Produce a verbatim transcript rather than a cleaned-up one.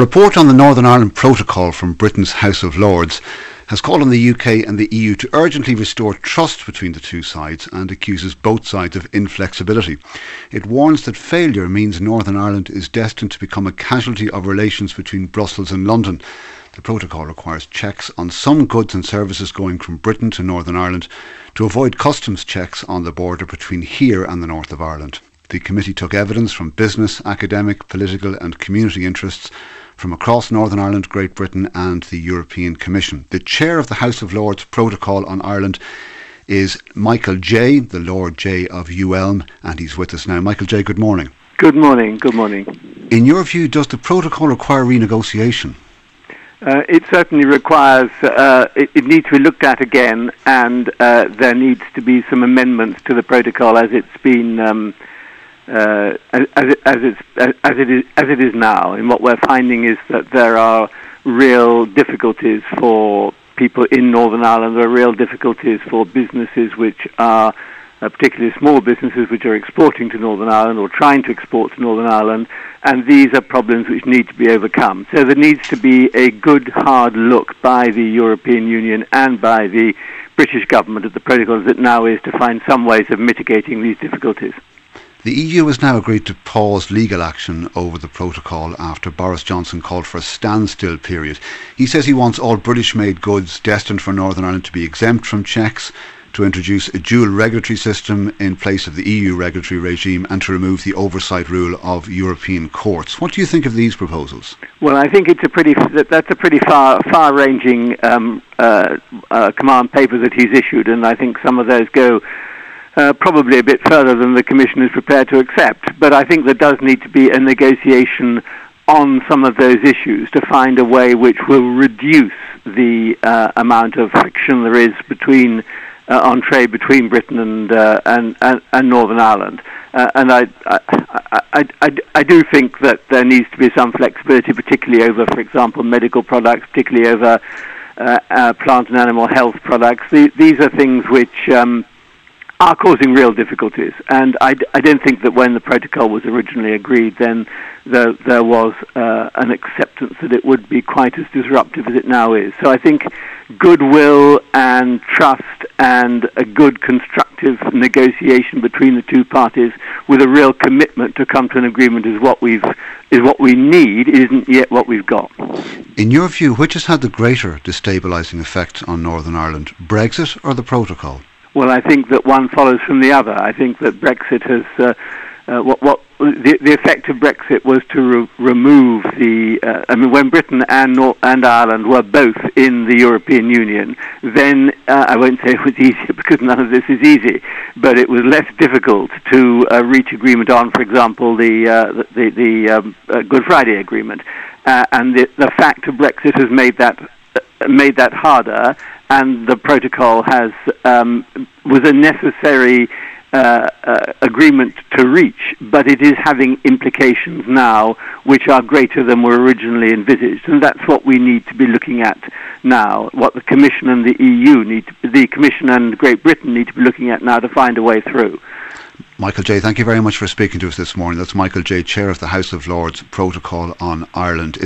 report on the Northern Ireland Protocol from Britain's House of Lords has called on the U K and the E U to urgently restore trust between the two sides and accuses both sides of inflexibility. It warns that failure means Northern Ireland is destined to become a casualty of relations between Brussels and London. The protocol requires checks on some goods and services going from Britain to Northern Ireland to avoid customs checks on the border between here and the north of Ireland. The committee took evidence from business, academic, political and community interests from across Northern Ireland, Great Britain and the European Commission. The chair of the House of Lords Protocol on Ireland is Michael Jay, the Lord Jay of UELM, and he's with us now. Michael Jay, good morning. Good morning, good morning. In your view, does the protocol require renegotiation? Uh, it certainly requires, uh, it, it needs to be looked at again, and uh, there needs to be some amendments to the protocol as it's been um, Uh, as, as, it, as, it's, as, it is, as it is now. And what we're finding is that there are real difficulties for people in Northern Ireland, there are real difficulties for businesses which are, uh, particularly small businesses which are exporting to Northern Ireland or trying to export to Northern Ireland, and these are problems which need to be overcome. So there needs to be a good hard look by the European Union and by the British government at the protocol as it now is to find some ways of mitigating these difficulties. The E U has now agreed to pause legal action over the protocol after Boris Johnson called for a standstill period. He says he wants all British-made goods destined for Northern Ireland to be exempt from checks, to introduce a dual regulatory system in place of the E U regulatory regime, and to remove the oversight rule of European courts. What do you think of these proposals? Well, I think it's a pretty that's a pretty far far-ranging um, uh, uh, command paper that he's issued, and I think some of those go Uh, probably a bit further than the Commission is prepared to accept. But I think there does need to be a negotiation on some of those issues to find a way which will reduce the uh, amount of friction there is between uh, on trade between Britain and uh, and, and, and Northern Ireland. Uh, and I I, I, I I do think that there needs to be some flexibility, particularly over, for example, medical products, particularly over uh, uh, plant and animal health products. The, these are things which Um, are causing real difficulties, and I, d- I don't think that when the protocol was originally agreed then there, there was uh, an acceptance that it would be quite as disruptive as it now is. So I think goodwill and trust and a good constructive negotiation between the two parties with a real commitment to come to an agreement is what we've is what we need. It isn't yet what we've got. In your view, which has had the greater destabilising effect on Northern Ireland, Brexit or the protocol? Well, I think that one follows from the other. I think that Brexit has, uh, uh, what, what the, the effect of Brexit was to re- remove the, uh, I mean, when Britain and Nor- and Ireland were both in the European Union, then uh, I won't say it was easier because none of this is easy, but it was less difficult to uh, reach agreement on, for example, the uh, the, the um, uh, Good Friday Agreement. Uh, and the, the fact of Brexit has made that uh, made that harder. And the protocol has um, was a necessary uh, uh, agreement to reach, but it is having implications now which are greater than were originally envisaged, and that's what we need to be looking at now. What the Commission and the E U need, to, the Commission and Great Britain need to be looking at now to find a way through. Michael Jay, thank you very much for speaking to us this morning. That's Michael Jay, Chair of the House of Lords Protocol on Ireland. It's